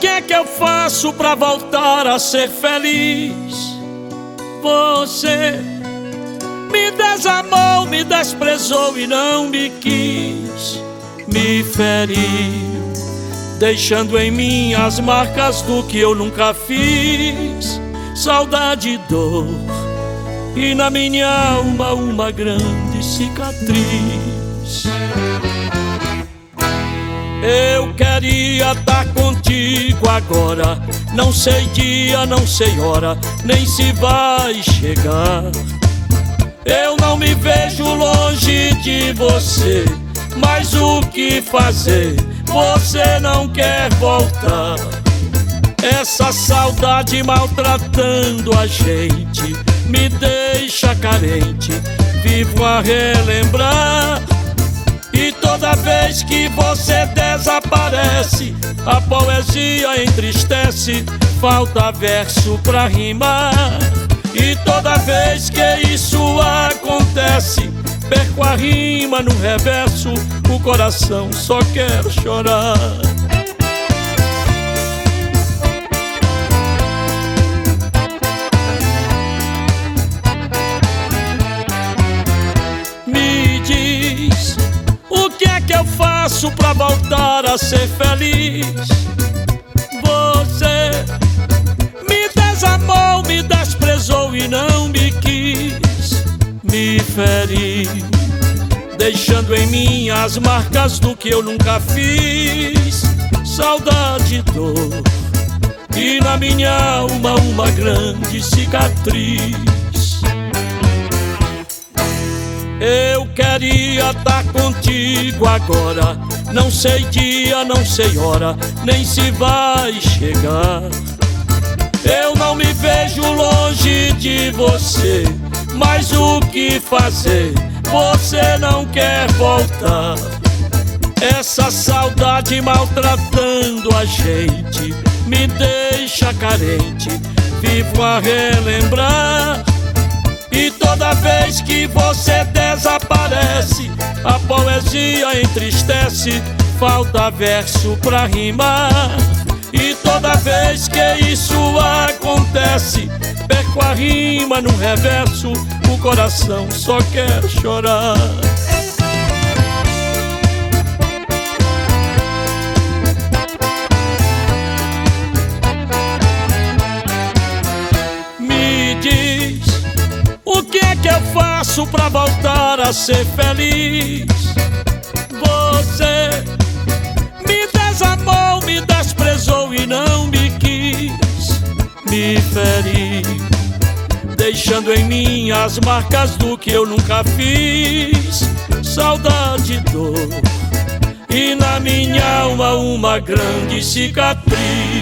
que é que eu faço pra voltar a ser feliz? Você me desamou, me desprezou e não me quis. Me feriu, deixando em mim as marcas do que eu nunca fiz. Saudade e dor, e na minha alma uma grande cicatriz. Eu queria estar contigo agora, não sei dia, não sei hora, nem se vai chegar. Eu não me vejo longe de você, mas o que fazer? Você não quer voltar. Essa saudade maltratando a gente me deixa carente, vivo a relembrar. E toda vez que você desaparece, a poesia entristece, falta verso pra rimar. E toda vez que isso acontece, perco a rima no reverso, o coração só quer chorar. Me diz, o que é que eu faço pra voltar a ser feliz? Você me desamou, me desprezou e não me quis. Me feriu, deixando em mim as marcas do que eu nunca fiz. Saudade e dor, e na minha alma uma grande cicatriz. Eu queria estar contigo agora, não sei dia, não sei hora, nem se vai chegar. Eu não me vejo longe de você, mas o que fazer? Você não quer voltar. Essa saudade maltratando a gente me deixa carente, vivo a relembrar. E toda vez que você desaparece, a poesia entristece, falta verso pra rimar. E toda vez que isso acontece, perco a rima no reverso, o coração só quer chorar. Me diz, o que é que eu faço pra voltar a ser feliz? Você me desamou, me desprezou e não me quis. Me feriu, deixando em mim as marcas do que eu nunca fiz. Saudade e dor, e na minha alma uma grande cicatriz.